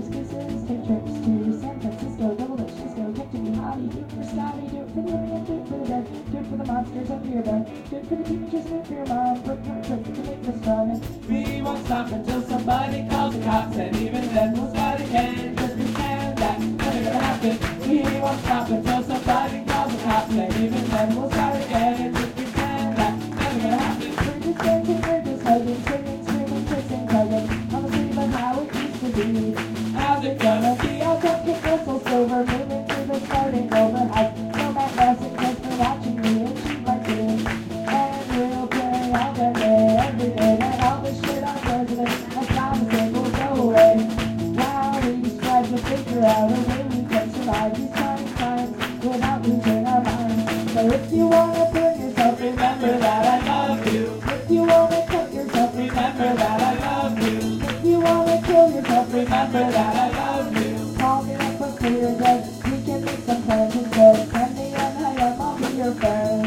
excuses. Take trips to San Francisco, double dutch disco, catch me hottie. Do it for Scotty, do it for the living, and do it for the dead. Do it for the monsters under your bed. Do it for the teachers, do it for your mom. Put your trip to make this fun. We won't stop until somebody calls the cops, and even then we'll start again. Just pretend that's never gonna happen. We won't stop until somebody calls the cops, and even then we'll start again. Just pretend that's never gonna happen. We're just dancing, we're just hugging, singing, screaming, kissing, hugging. On the street of how it used to be. How's it gonna be? I'll come kick Russell Silver, moving through the starting over. Has no Matt Nelson just for watching me, and she's my team. And we'll play all the day, every day, and all the shit I'm president. I promise it will go away. While we strive to figure out a way we can survive these trying times without losing our minds. So if you wanna burn yourself, remember that I love you. If you wanna cut yourself, remember that I love you. If you wanna kill yourself, remember that I love you. Call me up before you're dead. We can make some plans instead. Send me an IM, I'll be your friend.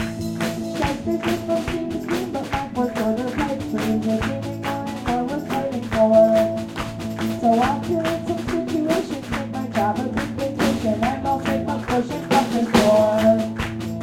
Shysters just don't seem to scream, but my fourth order pipe dreams are dreaming more and more we're fighting for. So I'll kill in some situations, make my job a big vacation, and I'll take my portion from the store.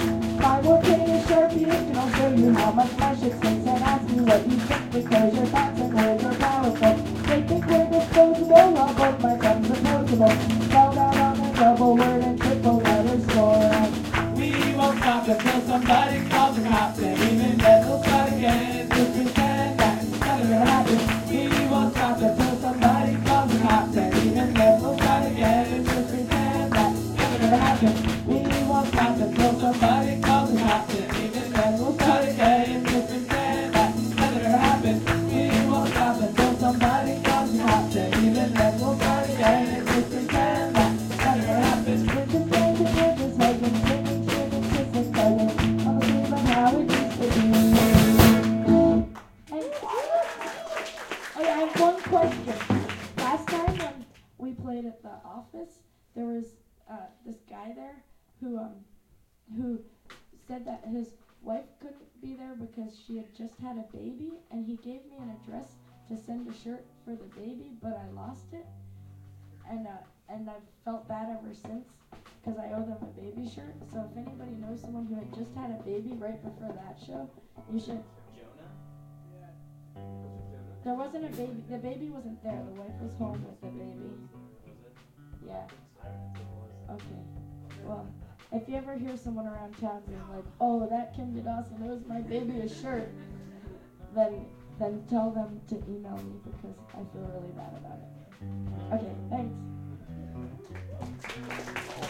I will take a Sharpie and I'll show you how much my shit stinks and ask you what you think because your thoughts and words are powerful. They think we're disposable, while both my thumbs are posable. Spelled out on a double word and triple letter score. We won't stop until somebody calls the cops, and even then we'll start again. Just pretend that's never gonna happen. We won't stop until somebody calls the cops, and even then we'll start again. Just pretend that's never gonna happen. We won't stop until somebody calls the cops, and even then we'll start again. Just pretend that's never gonna happen. We won't stop until somebody calls the cops, and even then we'll start again. Just pretend that's never gonna happen. We're just dancing, we're just hugging, singing, screaming, kissing, hugging. On the street of how it used to be. Oh yeah, I have one question. Last time when we played at the office, there was this guy there who said that his wife couldn't be there because she had just had a baby, and he gave me an address to send a shirt for the baby, but I lost it, and I've felt bad ever since because I owe them a baby shirt. So if anybody knows someone who had just had a baby right before that show, you should. Jonah? Yeah. There wasn't a baby. The baby wasn't there. The wife was home with the baby. Was it? Yeah. I don't think it was. Okay. Well, if you ever hear someone around town being like, "Oh, that Kim did awesome. It was my baby a shirt," then tell them to email me because I feel really bad about it. Okay. Thanks.